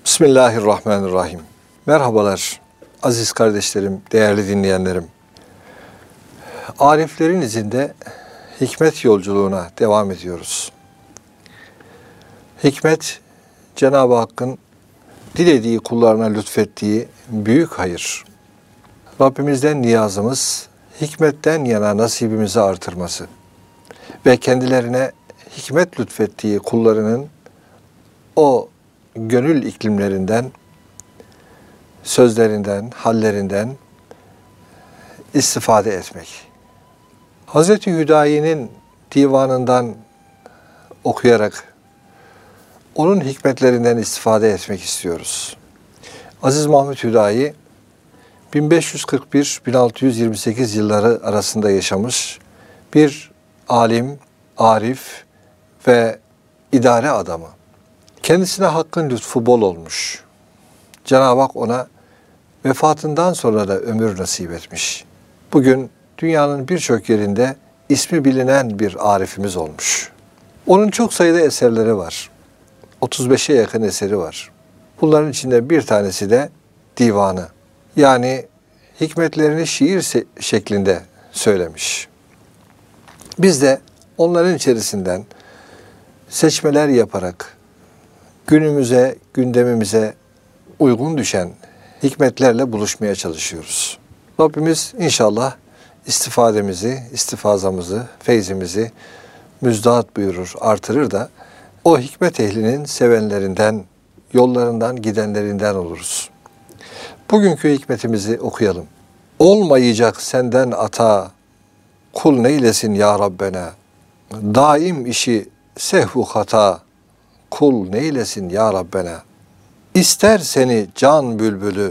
Bismillahirrahmanirrahim. Merhabalar aziz kardeşlerim, değerli dinleyenlerim. Ariflerin izinde hikmet yolculuğuna devam ediyoruz. Hikmet, Cenab-ı Hakk'ın dilediği kullarına lütfettiği büyük hayır. Rabbimizden niyazımız, hikmetten yana nasibimizi artırması ve kendilerine hikmet lütfettiği kullarının o gönül iklimlerinden, sözlerinden, hallerinden istifade etmek. Hazreti Hüdayi'nin divanından okuyarak onun hikmetlerinden istifade etmek istiyoruz. Aziz Mahmud Hüdayi 1541-1628 yılları arasında yaşamış bir alim, arif ve idare adamı. Kendisine Hakk'ın lütfu bol olmuş. Cenab-ı Hak ona vefatından sonra da ömür nasip etmiş. Bugün dünyanın birçok yerinde ismi bilinen bir arifimiz olmuş. Onun çok sayıda eserleri var. 35'e yakın eseri var. Bunların içinde bir tanesi de divanı. Yani hikmetlerini şiir şeklinde söylemiş. Biz de onların içerisinden seçmeler yaparak günümüze, gündemimize uygun düşen hikmetlerle buluşmaya çalışıyoruz. Rabbimiz inşallah istifademizi, istifazamızı, feyzimizi müjdat buyurur, artırır da o hikmet ehlinin sevenlerinden, yollarından gidenlerinden oluruz. Bugünkü hikmetimizi okuyalım. Olmayacak senden ata, kul neylesin ya Rabbena. Daim işi sehvu hata, kul neylesin ya Rabbena. İster seni can bülbülü,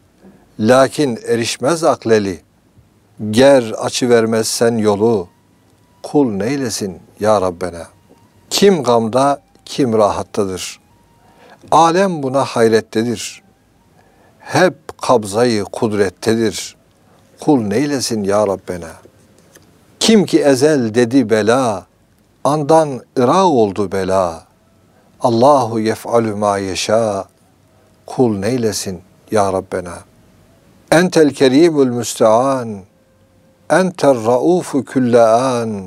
lakin erişmez akleli. Ger açı vermezsen yolu, kul neylesin ya Rabbena. Kim gamda, kim rahattadır. Alem buna hayrettedir. Hep kabzayı kudrettedir. Kul neylesin ya Rabbena. Kim ki ezel dedi bela, andan ıra oldu bela. Allahu yef'alü ma yeşâ. Kul neylesin ya Rabbena. Entel kerimül müstean. Enter raufu küllean.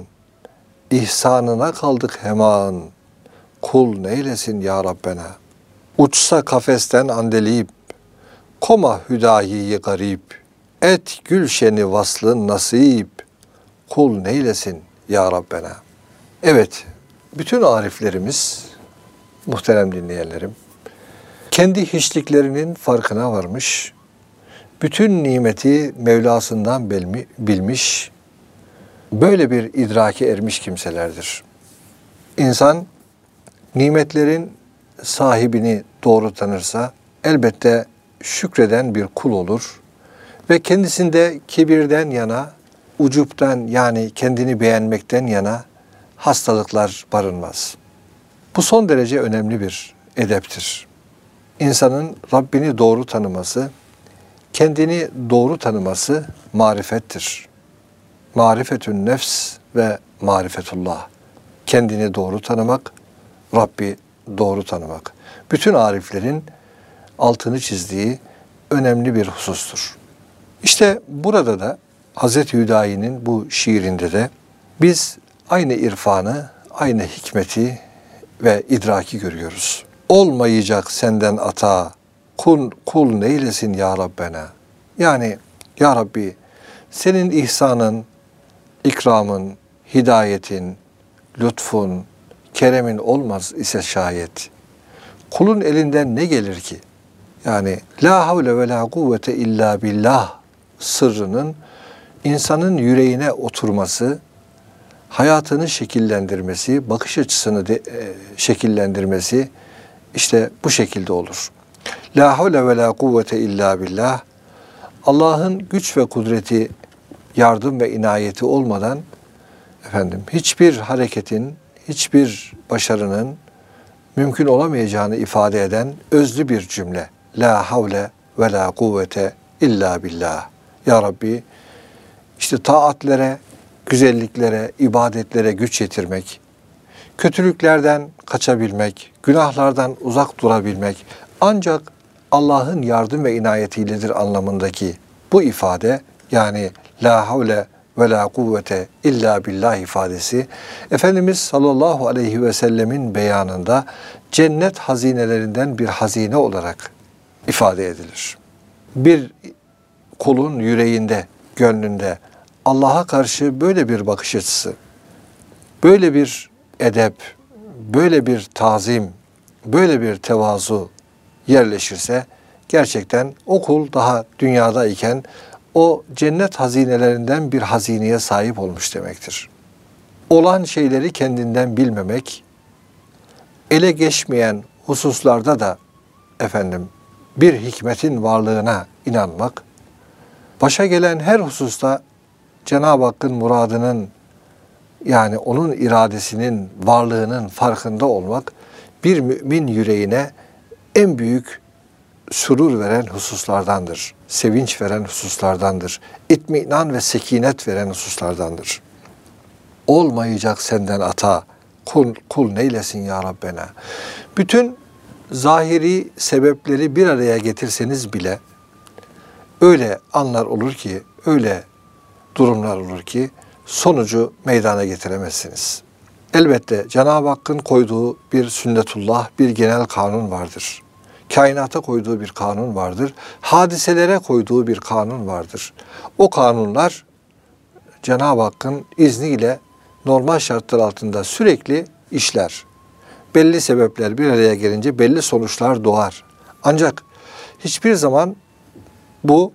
İhsanına kaldık hemen. Kul neylesin ya Rabbena. Uçsa kafesten andelip. Koma hüdayiyi garip. Et gülşeni vaslın nasip. Kul neylesin ya Rabbena. Evet, bütün ariflerimiz, muhterem dinleyenlerim, kendi hiçliklerinin farkına varmış, bütün nimeti Mevlasından bilmiş, böyle bir idrake ermiş kimselerdir. İnsan, nimetlerin sahibini doğru tanırsa, elbette şükreden bir kul olur ve kendisinde kibirden yana, ucuptan yani kendini beğenmekten yana hastalıklar barınmaz. Bu son derece önemli bir edeptir. İnsanın Rabbini doğru tanıması, kendini doğru tanıması marifettir. Marifetün nefs ve marifetullah. Kendini doğru tanımak, Rabbi doğru tanımak. Bütün ariflerin altını çizdiği önemli bir husustur. İşte burada da Hazreti Hüdayi'nin bu şiirinde de biz aynı irfanı, aynı hikmeti ve idraki görüyoruz. Olmayacak senden ata, kul neylesin ya Rabbena. Yani ya Rabbi senin ihsanın, ikramın, hidayetin, lütfun, keremin olmaz ise şayet kulun elinden ne gelir ki? Yani la havle ve la kuvvete illa billah sırrının insanın yüreğine oturması, hayatını şekillendirmesi, bakış açısını şekillendirmesi işte bu şekilde olur. La havle ve la kuvvete illa billah. Allah'ın güç ve kudreti, yardım ve inayeti olmadan hiçbir hareketin, hiçbir başarının mümkün olamayacağını ifade eden özlü bir cümle. La havle ve la kuvvete illa billah. Ya Rabbi işte taatlere, güzelliklere, ibadetlere güç yetirmek, kötülüklerden kaçabilmek, günahlardan uzak durabilmek Ancak Allah'ın yardım ve inayetiyledir anlamındaki bu ifade, yani la havle ve la kuvvete illa billah ifadesi, Efendimiz sallallahu aleyhi ve sellemin beyanında cennet hazinelerinden bir hazine olarak ifade edilir. Bir kulun yüreğinde, gönlünde Allah'a karşı böyle bir bakış açısı, böyle bir edep, böyle bir tazim, böyle bir tevazu yerleşirse gerçekten o kul daha dünyadayken o cennet hazinelerinden bir hazineye sahip olmuş demektir. Olan şeyleri kendinden bilmemek, ele geçmeyen hususlarda da bir hikmetin varlığına inanmak, başa gelen her hususta Cenab-ı Hakk'ın muradının, yani onun iradesinin varlığının farkında olmak, bir mümin yüreğine en büyük sürur veren hususlardandır. Sevinç veren hususlardandır. İtminan ve sekinet veren hususlardandır. Olmayacak senden ata, kul neylesin ya Rabbena. Bütün zahiri sebepleri bir araya getirseniz bile öyle anlar olur ki, öyle durumlar olur ki sonucu meydana getiremezsiniz. Elbette Cenab-ı Hakk'ın koyduğu bir sünnetullah, bir genel kanun vardır. Kainata koyduğu bir kanun vardır. Hadiselere koyduğu bir kanun vardır. O kanunlar Cenab-ı Hakk'ın izniyle normal şartlar altında sürekli işler. Belli sebepler bir araya gelince belli sonuçlar doğar. Ancak hiçbir zaman bu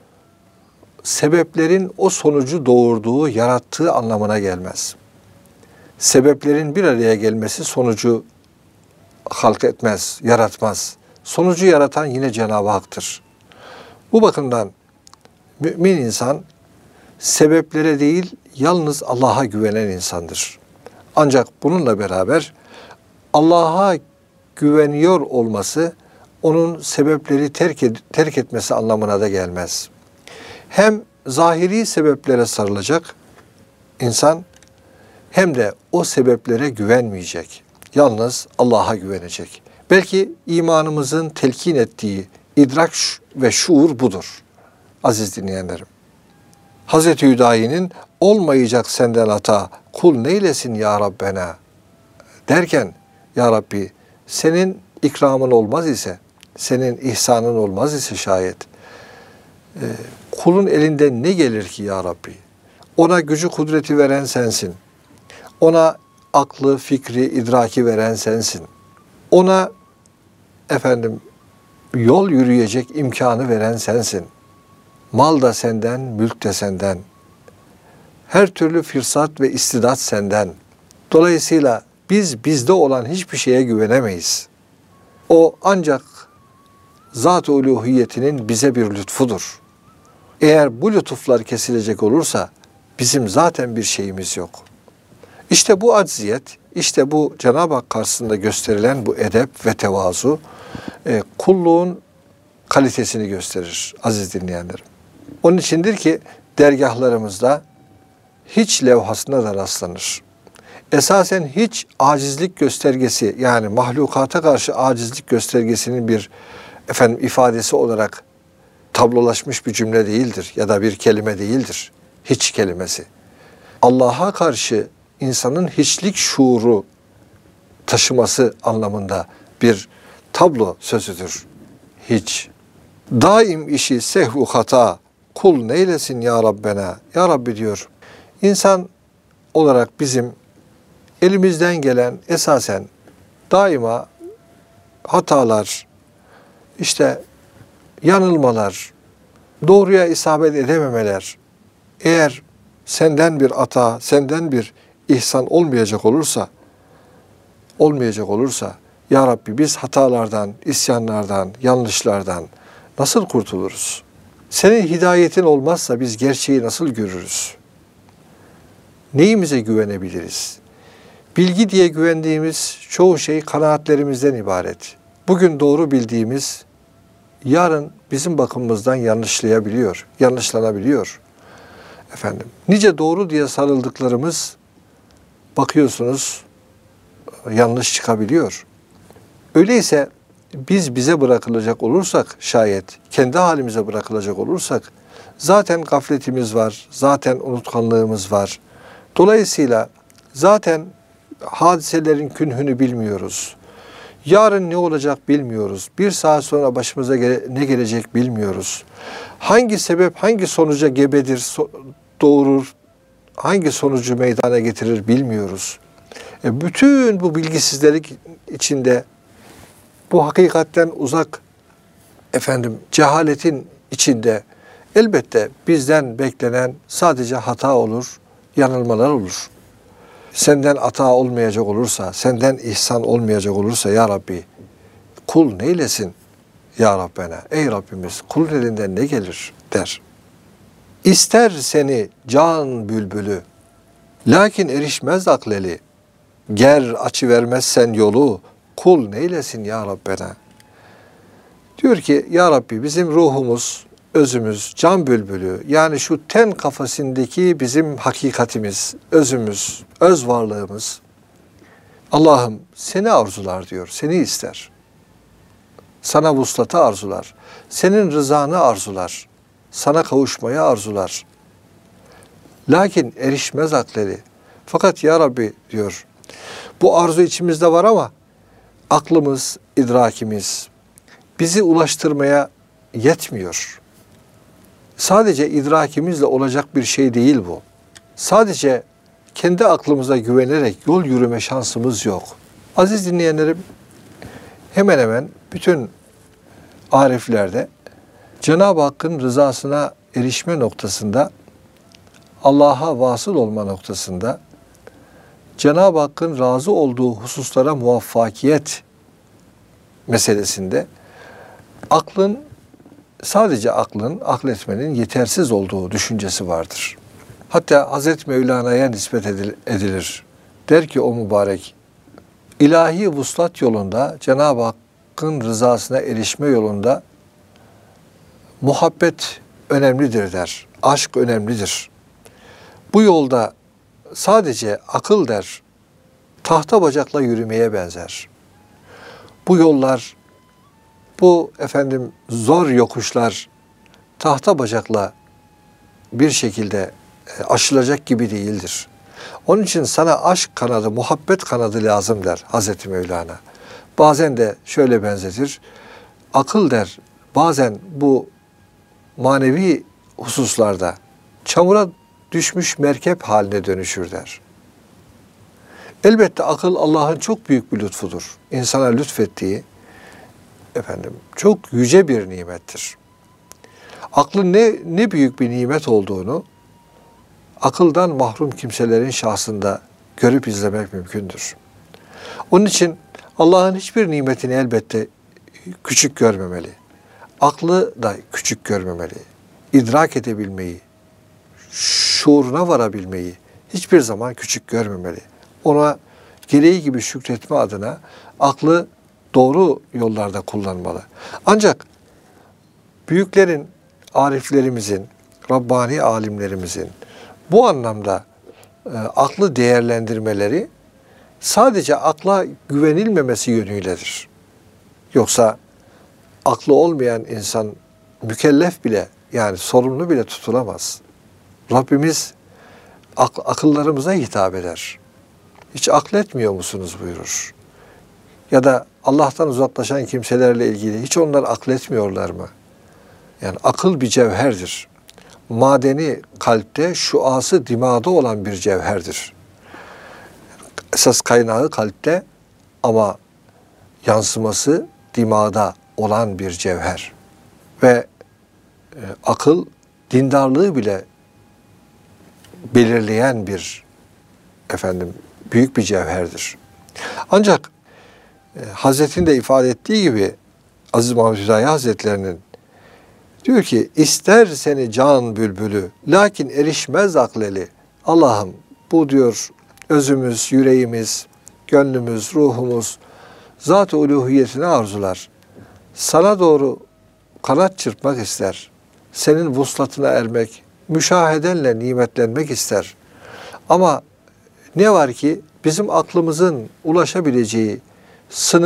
sebeplerin o sonucu doğurduğu, yarattığı anlamına gelmez. Sebeplerin bir araya gelmesi sonucu halk etmez, yaratmaz. Sonucu yaratan yine Cenab-ı Hak'tır. Bu bakımdan mümin insan sebeplere değil, yalnız Allah'a güvenen insandır. Ancak bununla beraber Allah'a güveniyor olması onun sebepleri terk etmesi anlamına da gelmez. Hem zahiri sebeplere sarılacak insan, hem de o sebeplere güvenmeyecek. Yalnız Allah'a güvenecek. Belki imanımızın telkin ettiği idrak ve şuur budur aziz dinleyenlerim. Hazreti Hüdayi'nin olmayacak senden ata, kul neylesin ya Rabbena derken, ya Rabbi senin ikramın olmaz ise, senin ihsanın olmaz ise şayet, kulun elinden ne gelir ki ya Rabbi? Ona gücü kudreti veren sensin. Ona aklı, fikri, idraki veren sensin. Ona yol yürüyecek imkanı veren sensin. Mal da senden, mülk de senden. Her türlü fırsat ve istidat senden. Dolayısıyla biz bizde olan hiçbir şeye güvenemeyiz. O ancak zat-ı uluhiyetinin bize bir lütfudur. Eğer bu lütuflar kesilecek olursa bizim zaten bir şeyimiz yok. İşte bu acziyet, işte bu Cenab-ı Hak karşısında gösterilen bu edep ve tevazu kulluğun kalitesini gösterir aziz dinleyenlerim. Onun içindir ki dergahlarımızda hiç levhasına da rastlanır. Esasen hiç acizlik göstergesi, yani mahlukata karşı acizlik göstergesinin bir ifadesi olarak tablolaşmış bir cümle değildir ya da bir kelime değildir. Hiç kelimesi. Allah'a karşı insanın hiçlik şuuru taşıması anlamında bir tablo sözüdür. Hiç. Daim işi sehvu hata, kul neylesin ya Rabbena. Ya Rabbi diyor, insan olarak bizim elimizden gelen esasen daima hatalar, yanılmalar, doğruya isabet edememeler, eğer senden bir ata, senden bir ihsan olmayacak olursa, ya Rabbi biz hatalardan, isyanlardan, yanlışlardan nasıl kurtuluruz? Senin hidayetin olmazsa biz gerçeği nasıl görürüz? Neyimize güvenebiliriz? Bilgi diye güvendiğimiz çoğu şey kanaatlerimizden ibaret. Bugün doğru bildiğimiz, yarın bizim bakımımızdan yanlışlanabiliyor. Nice doğru diye sarıldıklarımız bakıyorsunuz yanlış çıkabiliyor. Öyleyse biz bize bırakılacak olursak şayet, kendi halimize bırakılacak olursak zaten gafletimiz var, zaten unutkanlığımız var. Dolayısıyla zaten hadiselerin künhünü bilmiyoruz. Yarın ne olacak bilmiyoruz. Bir saat sonra başımıza ne gelecek bilmiyoruz. Hangi sebep hangi sonuca gebedir, doğurur, hangi sonucu meydana getirir bilmiyoruz. Bütün bu bilgisizlik içinde, bu hakikatten uzak, cehaletin içinde elbette bizden beklenen sadece hata olur, yanılmalar olur. Senden hata olmayacak olursa, senden ihsan olmayacak olursa ya Rabbi, kul neylesin ya Rabbena? Ey Rabbimiz, kulun elinden ne gelir der. İster seni can bülbülü, lakin erişmez akleli. Ger açı vermezsen yolu, kul neylesin ya Rabbena? Diyor ki ya Rabbi bizim ruhumuz, özümüz, can bülbülü, yani şu ten kafasındaki bizim hakikatimiz, özümüz, öz varlığımız, Allah'ım seni arzular diyor, seni ister. Sana vuslatı arzular, senin rızanı arzular, sana kavuşmayı arzular. Lakin erişmez akleri. Fakat ya Rabbi diyor, bu arzu içimizde var ama aklımız, idrakimiz bizi ulaştırmaya yetmiyor. Sadece idrakimizle olacak bir şey değil bu. Sadece kendi aklımıza güvenerek yol yürüme şansımız yok. Aziz dinleyenlerim, hemen hemen bütün ariflerde Cenab-ı Hakk'ın rızasına erişme noktasında, Allah'a vasıl olma noktasında, Cenab-ı Hakk'ın razı olduğu hususlara muvaffakiyet meselesinde sadece aklın, akletmenin yetersiz olduğu düşüncesi vardır. Hatta Hazreti Mevlana'ya nispet edilir. Der ki o mübarek, ilahi vuslat yolunda, Cenab-ı Hakk'ın rızasına erişme yolunda muhabbet önemlidir der. Aşk önemlidir. Bu yolda sadece akıl der, tahta bacakla yürümeye benzer. Bu yollar, bu zor yokuşlar tahta bacakla bir şekilde aşılacak gibi değildir. Onun için sana aşk kanadı, muhabbet kanadı lazım der Hazreti Mevlana. Bazen de şöyle benzetir. Akıl der, bazen bu manevi hususlarda çamura düşmüş merkep haline dönüşür der. Elbette akıl Allah'ın çok büyük bir lütfudur. İnsana lütfettiği çok yüce bir nimettir. Aklın ne büyük bir nimet olduğunu akıldan mahrum kimselerin şahsında görüp izlemek mümkündür. Onun için Allah'ın hiçbir nimetini elbette küçük görmemeli. Aklı da küçük görmemeli. İdrak edebilmeyi, şuuruna varabilmeyi hiçbir zaman küçük görmemeli. Ona gereği gibi şükretme adına aklı doğru yollarda kullanmalı. Ancak büyüklerin, ariflerimizin, Rabbani alimlerimizin bu anlamda aklı değerlendirmeleri sadece akla güvenilmemesi yönüyledir. Yoksa aklı olmayan insan mükellef bile, yani sorumlu bile tutulamaz. Rabbimiz akıllarımıza hitap eder. Hiç akletmiyor musunuz buyurur. Ya da Allah'tan uzaklaşan kimselerle ilgili hiç onlar akletmiyorlar mı? Yani akıl bir cevherdir. Madeni kalpte, şuası dimağda olan bir cevherdir. Esas kaynağı kalpte ama yansıması dimağda olan bir cevher. Ve akıl dindarlığı bile belirleyen bir büyük bir cevherdir. Ancak Hazret'in de ifade ettiği gibi Aziz Mahmud Hüdayi Hazretlerinin diyor ki ister seni can bülbülü lakin erişmez akleli. Allah'ım bu diyor özümüz, yüreğimiz, gönlümüz, ruhumuz zat-ı uluhiyetini arzular. Sana doğru kanat çırpmak ister. Senin vuslatına ermek, müşahedenle nimetlenmek ister. Ama ne var ki bizim aklımızın ulaşabileceği sınır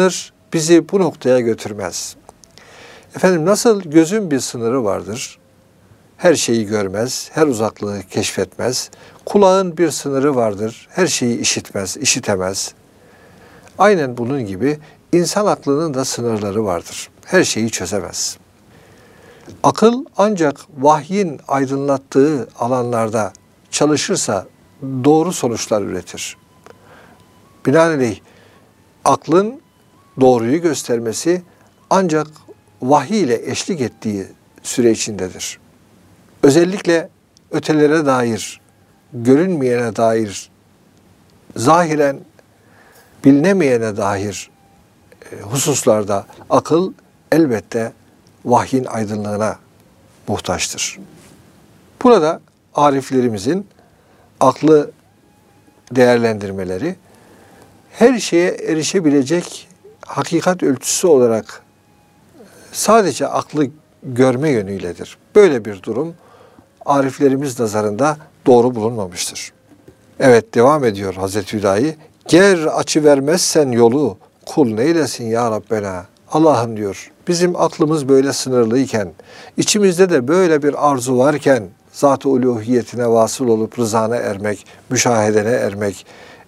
bizi bu noktaya götürmez. Efendim nasıl gözün bir sınırı vardır. Her şeyi görmez, her uzaklığı keşfetmez. Kulağın bir sınırı vardır. Her şeyi işitmez, işitemez. Aynen bunun gibi insan aklının da sınırları vardır. Her şeyi çözemez. Akıl ancak vahyin aydınlattığı alanlarda çalışırsa doğru sonuçlar üretir. Binaenaleyh aklın doğruyu göstermesi ancak vahiy ile eşlik ettiği süre içindedir. Özellikle ötelere dair, görünmeyene dair, zahiren bilinemeyene dair hususlarda akıl elbette vahyin aydınlığına muhtaçtır. Burada ariflerimizin aklı değerlendirmeleri her şeye erişebilecek hakikat ölçüsü olarak sadece aklı görme yönüyledir. Böyle bir durum ariflerimiz nazarında doğru bulunmamıştır. Evet, devam ediyor Hazreti Hüdayi. Ger açı vermezsen yolu kul neylesin ya Rabbena. Allah'ım diyor, bizim aklımız böyle sınırlıyken, içimizde de böyle bir arzu varken, zat-ı uluhiyetine vasıl olup rızana ermek, müşahedene ermek,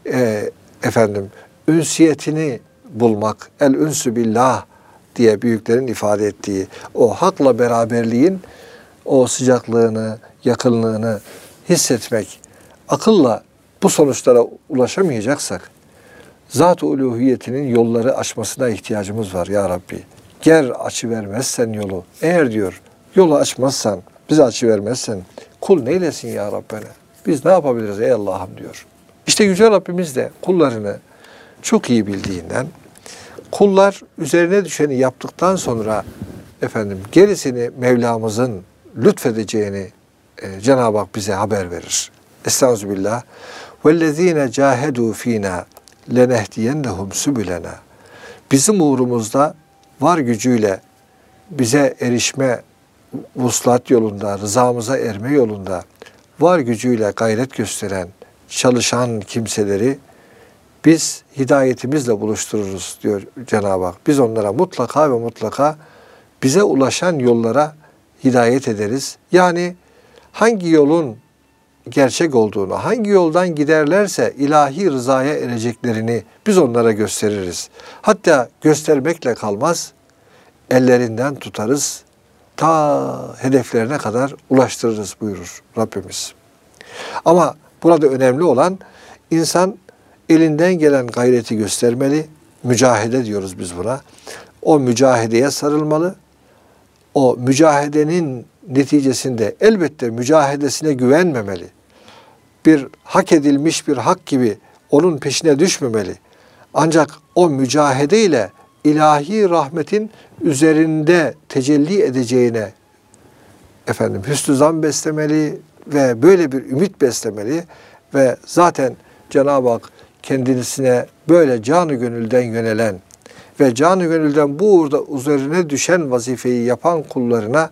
ünsiyetini bulmak, el ünsü billah diye büyüklerin ifade ettiği o hakla beraberliğin o sıcaklığını, yakınlığını hissetmek, akılla bu sonuçlara ulaşamayacaksak, zat-ı uluhiyetinin yolları açmasına ihtiyacımız var ya Rabbi. Ger açı vermezsen yolu. Eğer diyor yolu açmazsan, bize açı vermezsen kul neylesin ya Rabbena? Biz ne yapabiliriz ey Allah'ım diyor. İşte Yüce Rabbimiz de kullarını çok iyi bildiğinden kullar üzerine düşeni yaptıktan sonra gerisini Mevlamızın lütfedeceğini Cenab-ı Hak bize haber verir. Estağfirullah. وَالَّذ۪ينَ جَاهَدُوا ف۪ينَا لَنَهْدِيَنَّهُمْ سُبُلَنَا. Bizim uğrumuzda var gücüyle bize erişme vuslat yolunda, rızamıza erme yolunda var gücüyle gayret gösteren, çalışan kimseleri biz hidayetimizle buluştururuz diyor Cenab-ı Hak. Biz onlara mutlaka ve mutlaka bize ulaşan yollara hidayet ederiz. Yani hangi yolun gerçek olduğunu, hangi yoldan giderlerse ilahi rızaya ereceklerini biz onlara gösteririz. Hatta göstermekle kalmaz, ellerinden tutarız, ta hedeflerine kadar ulaştırırız buyurur Rabbimiz. Ama burada önemli olan insan elinden gelen gayreti göstermeli, mücahede diyoruz biz buna. O mücahedeye sarılmalı, o mücahedenin neticesinde elbette mücahedesine güvenmemeli. Bir hak edilmiş bir hak gibi onun peşine düşmemeli. Ancak o mücahedeyle ilahi rahmetin üzerinde tecelli edeceğine hüsnü zan beslemeli ve böyle bir ümit beslemeli ve zaten Cenab-ı Hak kendisine böyle canı gönülden yönelen ve canı gönülden bu uğurda üzerine düşen vazifeyi yapan kullarına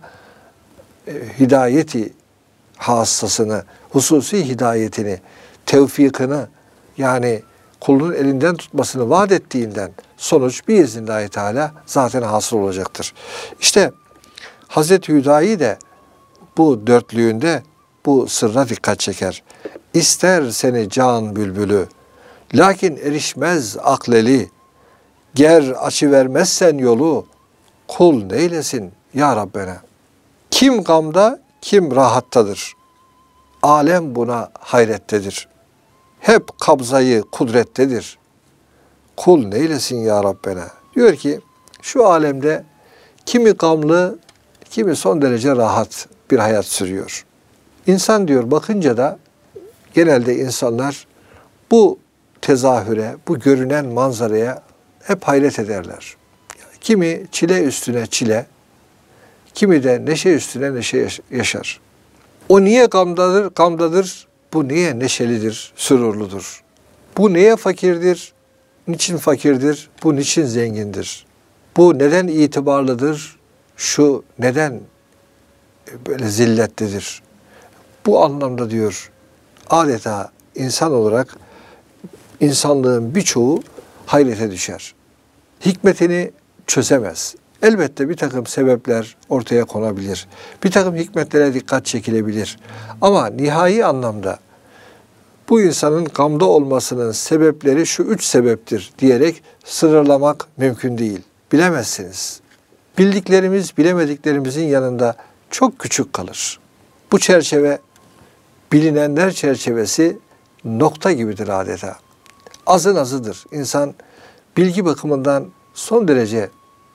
hidayeti hassasını, hususi hidayetini, tevfikini yani kulunun elinden tutmasını vaat ettiğinden sonuç biiznillahü teala zaten hasıl olacaktır. İşte Hazreti Hüdayi de bu dörtlüğünde bu sırra dikkat çeker. İster seni can bülbülü, lakin erişmez akleli, ger açı vermezsen yolu, kul neylesin ya Rabbena. Kim gamda, kim rahattadır. Alem buna hayrettedir. Hep kabzayı kudrettedir. Kul neylesin ya Rabbena. Diyor ki şu alemde kimi gamlı, kimi son derece rahat bir hayat sürüyor. İnsan diyor bakınca da genelde insanlar bu tezahüre, bu görünen manzaraya hep hayret ederler. Kimi çile üstüne çile, kimi de neşe üstüne neşe yaşar. O niye gamdadır? Gamdadır. Bu niye neşelidir, sürurludur? Bu neye fakirdir? Niçin fakirdir? Bu niçin zengindir? Bu neden itibarlıdır? Şu neden böyle zilletlidir? Bu anlamda diyor adeta insan olarak insanlığın birçoğu hayrete düşer. hikmetini çözemez. Elbette bir takım sebepler ortaya konabilir. Bir takım hikmetlere dikkat çekilebilir. Ama nihai anlamda bu insanın gamda olmasının sebepleri şu 3 sebeptir diyerek sınırlamak mümkün değil. Bilemezsiniz. Bildiklerimiz bilemediklerimizin yanında çok küçük kalır. Bu çerçeve bilinenler çerçevesi nokta gibidir adeta. Azın azıdır. İnsan bilgi bakımından son derece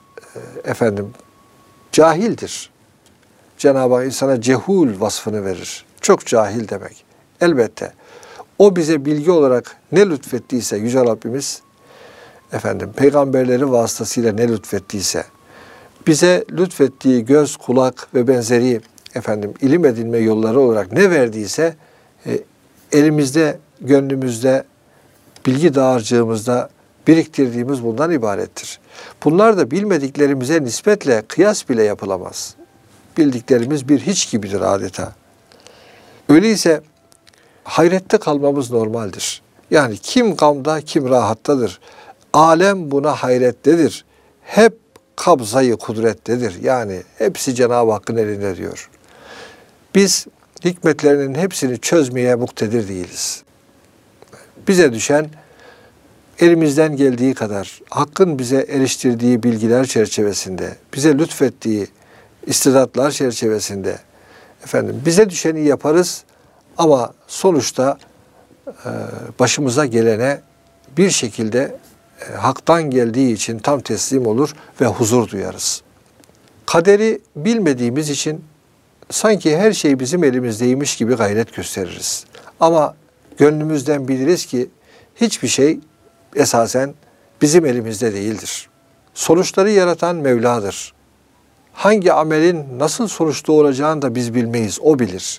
cahildir. Cenab-ı Hak insana cehul vasfını verir. Çok cahil demek. Elbette. O bize bilgi olarak ne lütfettiyse Yüce Rabbimiz, peygamberleri vasıtasıyla ne lütfettiyse, bize lütfettiği göz, kulak ve benzeri ilim edinme yolları olarak ne verdiyse elimizde, gönlümüzde, bilgi dağarcığımızda biriktirdiğimiz bundan ibarettir. Bunlar da bilmediklerimize nispetle kıyas bile yapılamaz. Bildiklerimiz bir hiç gibidir adeta. Öyleyse hayrette kalmamız normaldir. Yani kim gamda, kim rahattadır. Alem buna hayrettedir. Hep kabzayı kudrettedir. Yani hepsi Cenab-ı Hakk'ın elinde diyor. Biz hikmetlerinin hepsini çözmeye muktedir değiliz. Bize düşen elimizden geldiği kadar Hakk'ın bize eriştirdiği bilgiler çerçevesinde, bize lütfettiği istidatlar çerçevesinde bize düşeni yaparız ama sonuçta başımıza gelene bir şekilde Hak'tan geldiği için tam teslim olur ve huzur duyarız. Kaderi bilmediğimiz için sanki her şey bizim elimizdeymiş gibi gayret gösteririz. Ama gönlümüzden biliriz ki hiçbir şey esasen bizim elimizde değildir. Sonuçları yaratan Mevla'dır. Hangi amelin nasıl sonuç doğuracağını da biz bilmeyiz, O bilir.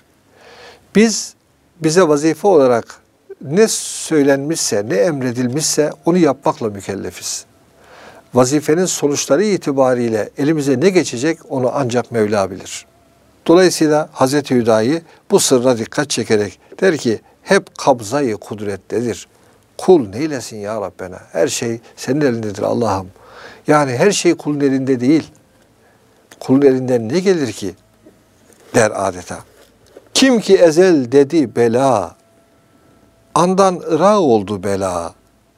Bize vazife olarak ne söylenmişse, ne emredilmişse onu yapmakla mükellefiz. Vazifenin sonuçları itibariyle elimize ne geçecek onu ancak Mevla bilir. Dolayısıyla Hazreti Hüdayi bu sırra dikkat çekerek der ki hep kabzayı kudrettedir. Kul neylesin ya Rabbena? Her şey senin elindedir Allah'ım. Yani her şey kulun elinde değil. Kulun elinden ne gelir ki? Der adeta. Kim ki ezel dedi bela, andan ıra oldu bela.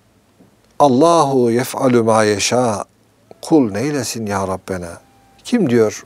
Allahu yef'alu ma yeşâ. Kul neylesin ya Rabbena? Kim diyor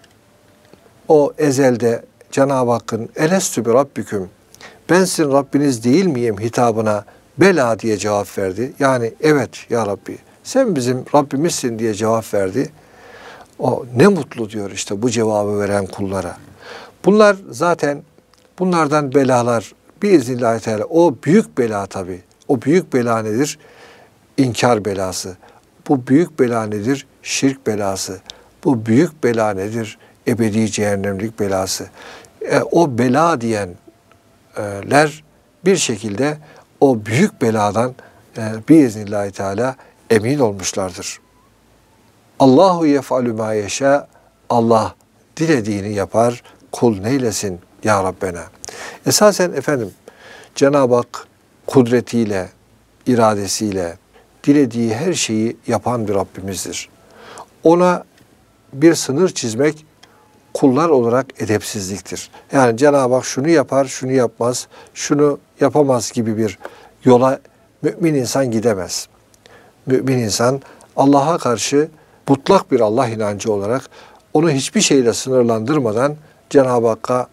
o ezelde Cenab-ı Hakk'ın elestü bi rabbiküm, ben sizin Rabbiniz değil miyim hitabına bela diye cevap verdi. Yani evet ya Rabbi sen bizim Rabbimizsin diye cevap verdi. O ne mutlu diyor işte bu cevabı veren kullara. Bunlar zaten bunlardan belalar biiznillahü teala. O büyük bela tabii. O büyük bela nedir? İnkar belası. Bu büyük bela nedir? Şirk belası. Bu büyük bela nedir? Ebedi cehennemlik belası. O bela diyenler bir şekilde o büyük beladan biiznillahü teala emin olmuşlardır. Allahu yef'alü ma yeşâ. Allah dilediğini yapar. Kul neylesin ya Rabbena. Esasen Cenab-ı Hak kudretiyle, iradesiyle dilediği her şeyi yapan bir Rabbimizdir. Ona bir sınır çizmek kullar olarak edepsizliktir. Yani Cenab-ı Hak şunu yapar, şunu yapmaz, şunu yapamaz gibi bir yola mümin insan gidemez. Mümin insan Allah'a karşı mutlak bir Allah inancı olarak onu hiçbir şeyle sınırlandırmadan Cenab-ı Hakk'a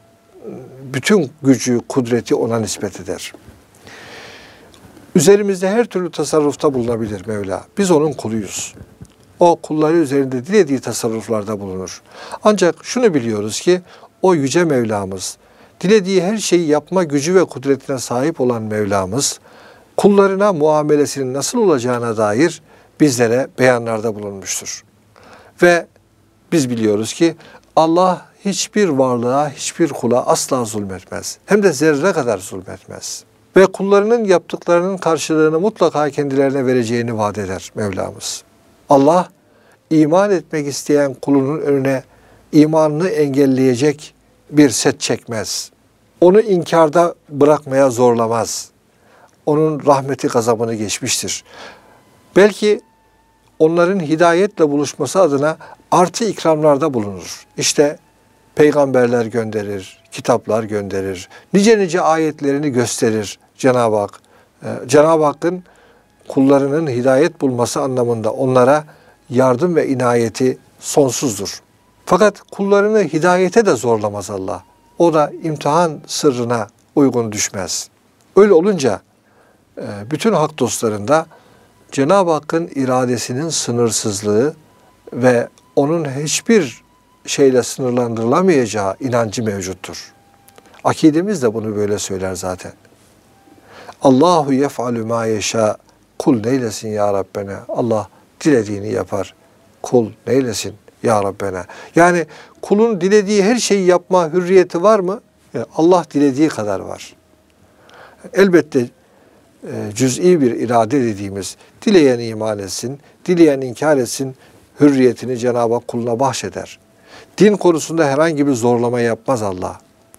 bütün gücü, kudreti ona nispet eder. Üzerimizde her türlü tasarrufta bulunabilir Mevla. Biz onun kuluyuz. O kulları üzerinde dilediği tasarruflarda bulunur. Ancak şunu biliyoruz ki o yüce Mevlamız, dilediği her şeyi yapma gücü ve kudretine sahip olan Mevlamız, kullarına muamelesinin nasıl olacağına dair bizlere beyanlarda bulunmuştur. Ve biz biliyoruz ki Allah hiçbir varlığa, hiçbir kula asla zulmetmez. Hem de zerre kadar zulmetmez. Ve kullarının yaptıklarının karşılığını mutlaka kendilerine vereceğini vaat eder Mevlamız. Allah iman etmek isteyen kulunun önüne imanını engelleyecek bir set çekmez. Onu inkarda bırakmaya zorlamaz. Onun rahmeti gazabını geçmiştir. Belki onların hidayetle buluşması adına artı ikramlarda bulunur. İşte peygamberler gönderir, kitaplar gönderir, nice ayetlerini gösterir Cenab-ı Hak. Cenab-ı Hakk'ın kullarının hidayet bulması anlamında onlara yardım ve inayeti sonsuzdur. Fakat kullarını hidayete de zorlamaz Allah. O da imtihan sırrına uygun düşmez. Öyle olunca bütün hak dostlarında Cenab-ı Hakk'ın iradesinin sınırsızlığı ve onun hiçbir şeyle sınırlandırılamayacağı inancı mevcuttur. Akidemiz de bunu böyle söyler zaten. Allahu yef'alü ma yeşâ. Kul neylesin ya Rabbena. Allah dilediğini yapar. Kul neylesin ya Rabbena. Yani kulun dilediği her şeyi yapma hürriyeti var mı? Allah dilediği kadar var. Elbette cüz'i bir irade dediğimiz, dileyen iman etsin, dileyen inkar etsin, hürriyetini Cenab-ı Hak kuluna bahşeder. Din konusunda herhangi bir zorlama yapmaz Allah.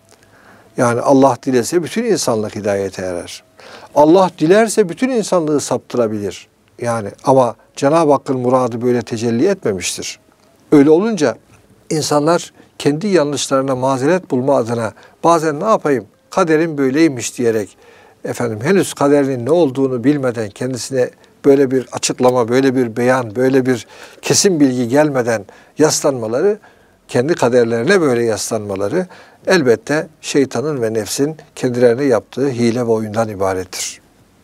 Yani Allah dilese bütün insanlık hidayete erer. Allah dilerse bütün insanlığı saptırabilir. Yani ama Cenab-ı Hakk'ın muradı böyle tecelli etmemiştir. Öyle olunca insanlar kendi yanlışlarına mazeret bulma adına bazen ne yapayım, kaderim böyleymiş diyerek henüz kaderinin ne olduğunu bilmeden kendisine böyle bir açıklama, böyle bir beyan, böyle bir kesin bilgi gelmeden yaslanmaları, kendi kaderlerine böyle yaslanmaları elbette şeytanın ve nefsin kendilerine yaptığı hile ve oyundan ibarettir.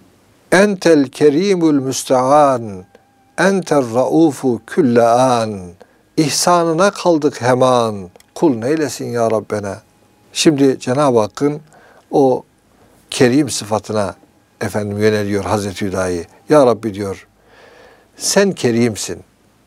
Entel kerimul müstean, entel raufu külle an. İhsanına kaldık hemen. Kul neylesin ya Rabbena. Şimdi Cenab-ı Hakk'ın o kerim sıfatına yöneliyor Hazreti Hüdayi. Ya Rabbi diyor, sen kerimsin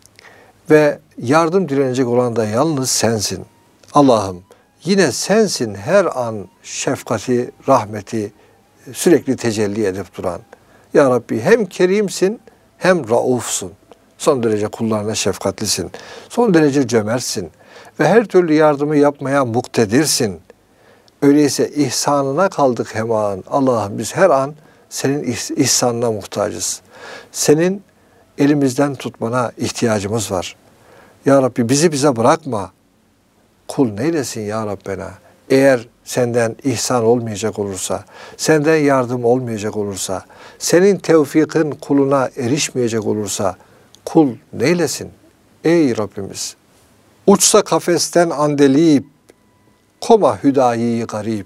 ve yardım dilenecek olan da yalnız sensin. Allah'ım yine sensin her an şefkati, rahmeti sürekli tecelli edip duran. Ya Rabbi hem kerimsin hem raufsun. Son derece kullarına şefkatlisin. Son derece cömertsin. Ve her türlü yardımı yapmaya muktedirsin. Öyleyse ihsanına kaldık hemen. Allah'ım biz her an senin ihsanına muhtacız. Senin elimizden tutmana ihtiyacımız var. Ya Rabbi bize bırakma. Kul neylesin ya Rabbena. Eğer senden ihsan olmayacak olursa, senden yardım olmayacak olursa, senin tevfikin kuluna erişmeyecek olursa, kul neylesin? Ey Rabbimiz! Uçsa kafesten andeleyip, koma hüdayi garip.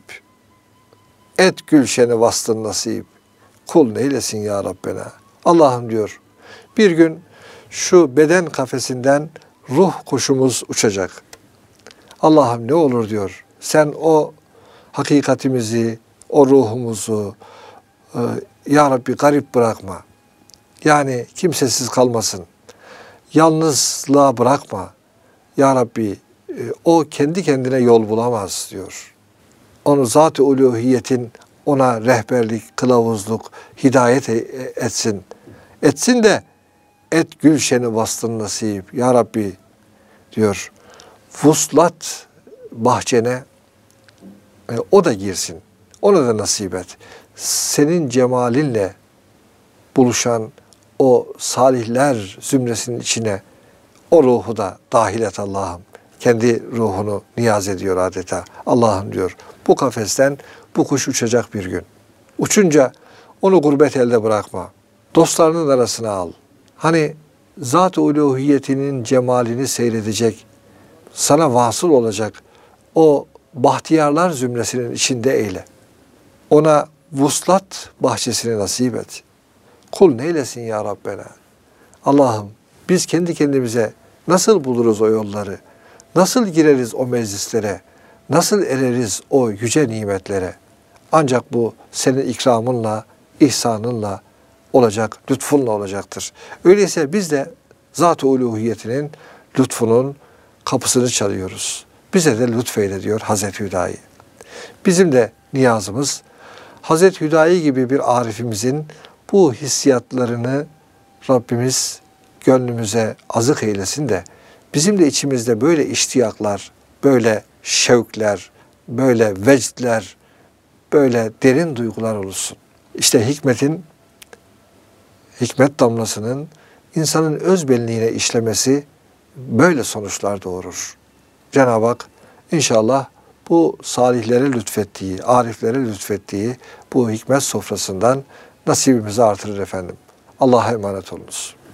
Et gülşeni vastın nasip. Kul neylesin ya Rabbena. Allah'ım diyor, bir gün şu beden kafesinden ruh kuşumuz uçacak. Allah'ım ne olur diyor, sen o hakikatimizi, o ruhumuzu ya Rabbi garip bırakma. Yani kimsesiz kalmasın. Yalnızlığa bırakma. Ya Rabbi o kendi kendine yol bulamaz diyor. Onu zat-ı uluhiyetin ona rehberlik, kılavuzluk, hidayet etsin. Etsin de et gülşeni bastın nasip. Ya Rabbi diyor, vuslat bahçene o da girsin. Ona da nasip et. Senin cemalinle buluşan o salihler zümresinin içine o ruhu da dahil et Allah'ım. Kendi ruhunu niyaz ediyor adeta. Allah'ım diyor, bu kafesten bu kuş uçacak bir gün. Uçunca onu gurbet elde bırakma. Dostlarının arasına al. Hani zat-ı uluhiyetinin cemalini seyredecek, sana vasıl olacak o bahtiyarlar zümresinin içinde eyle. Ona vuslat bahçesini nasip et. Kul neylesin ya Rabbena. Allah'ım biz kendi kendimize nasıl buluruz o yolları? Nasıl gireriz o meclislere? Nasıl ereriz o yüce nimetlere? Ancak bu senin ikramınla, ihsanınla olacak, lütfunla olacaktır. Öyleyse biz de zat-ı uluhiyetinin lütfunun kapısını çalıyoruz. Bize de lütfeyle diyor Hazreti Hüdayi. Bizim de niyazımız Hazreti Hüdayi gibi bir arifimizin bu hissiyatlarını Rabbimiz gönlümüze azık eylesin de bizim de içimizde böyle iştiyaklar, böyle şevkler, böyle vecdler, böyle derin duygular olsun. İşte hikmet damlasının insanın öz benliğine işlemesi böyle sonuçlar doğurur. Cenab-ı Hak inşallah bu salihlere lütfettiği, ariflere lütfettiği bu hikmet sofrasından nasibimizi artırır efendim. Allah'a emanet olunuz.